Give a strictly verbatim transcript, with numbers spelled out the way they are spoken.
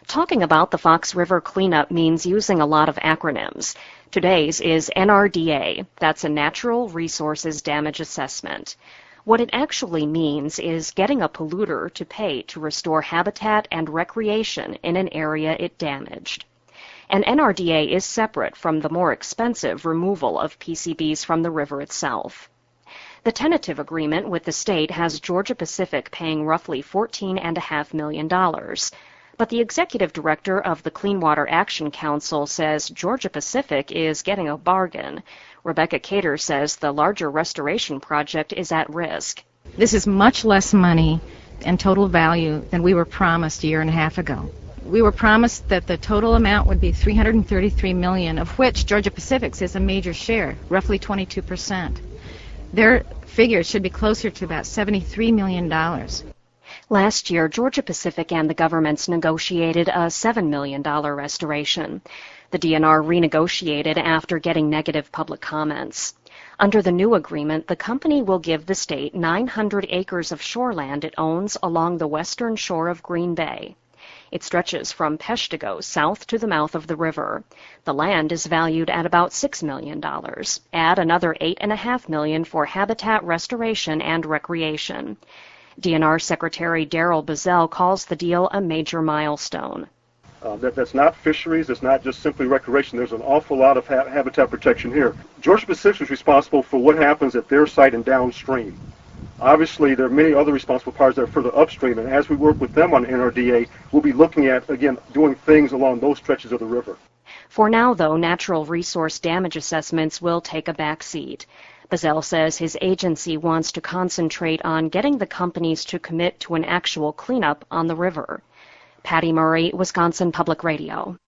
Talking about the Fox River cleanup means using a lot of acronyms. Today's is N R D A. That's a Natural Resources Damage Assessment. What it actually means is getting a polluter to pay to restore habitat and recreation in an area it damaged. An N R D A is separate from the more expensive removal of P C Bs from the river itself. The tentative agreement with the state has Georgia-Pacific paying roughly fourteen point five million dollars. But the executive director of the Clean Water Action Council says Georgia-Pacific is getting a bargain. Rebecca Cater says the larger restoration project is at risk. This is much less money and total value than we were promised a year and a half ago. We were promised that the total amount would be three hundred thirty-three million dollars, of which Georgia-Pacific's is a major share, roughly twenty-two percent. Their figure should be closer to about seventy-three million dollars. Last year, Georgia-Pacific and the governments negotiated a seven million dollars restoration. The D N R renegotiated after getting negative public comments. Under the new agreement, the company will give the state nine hundred acres of shoreland it owns along the western shore of Green Bay. It stretches from Peshtigo south to the mouth of the river. The land is valued at about six million dollars. Add another eight point five million dollars for habitat restoration and recreation. D N R Secretary Darrell Bazell calls the deal a major milestone. Uh, that, that's not fisheries, it's not just simply recreation. There's an awful lot of ha- habitat protection here. Georgia-Pacific is responsible for what happens at their site and downstream. Obviously, there are many other responsible parties that are further upstream, and as we work with them on N R D A, we'll be looking at, again, doing things along those stretches of the river. For now, though, natural resource damage assessments will take a back seat. Bazell says his agency wants to concentrate on getting the companies to commit to an actual cleanup on the river. Patty Murray, Wisconsin Public Radio.